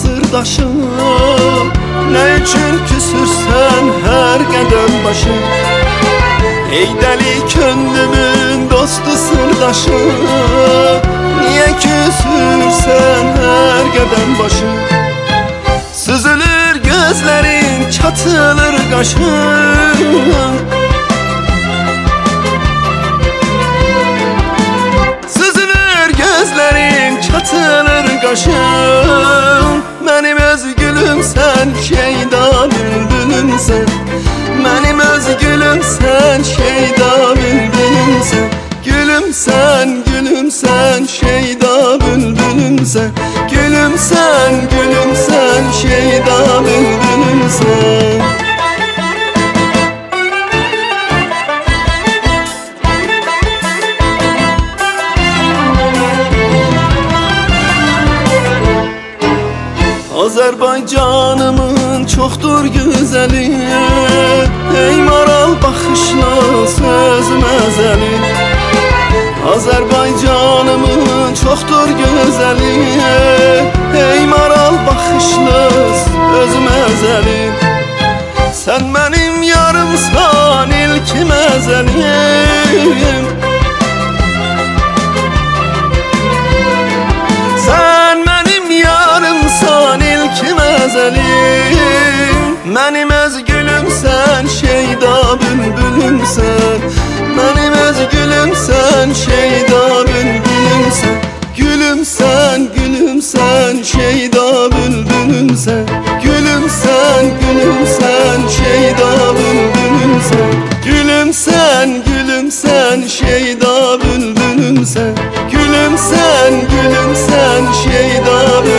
sırdaşım, ne üçün küsürsen her qədəm başı. Ey dəli könlümün dostu sırdaşı, niye küsürsen her qədəm başı. Süzülür gözlerin, çatılır qaşın, süzülür gözlerin, çatılır qaşın. Mənim öz gülümsən, şeyda bülbülümsən. Mənim öz gülümsən, şeyda bülbülümsən. Gülümsən, gülümsən, şeyda bülbülümsən. Gülümsən, gülümsən, şeyda bülbülümsən. Azərbaycanımın çoxdur gözəli, ey maral baxışla söz məzəli. Azərbaycanımın çoxdur gözəli, ey maral baxışla söz məzəli. Sən mənim yarımsan, ilk məzəlim. Sən mənim yarımsan, ilk məzəlim. Mənim öz gülümsən, şeyda bülbülümsən. Mənim öz gülümsən, şeyda bülbülümsən. Gülümsən, gülümsən, şeyda bülbülümsən. Gülümsən, gülümsən, şeyda bülbülümsən. Gülümsən, gülümsən, şeyda bülbülümsən. Gülümsən, gülümsən, şeyda bülbülümsən.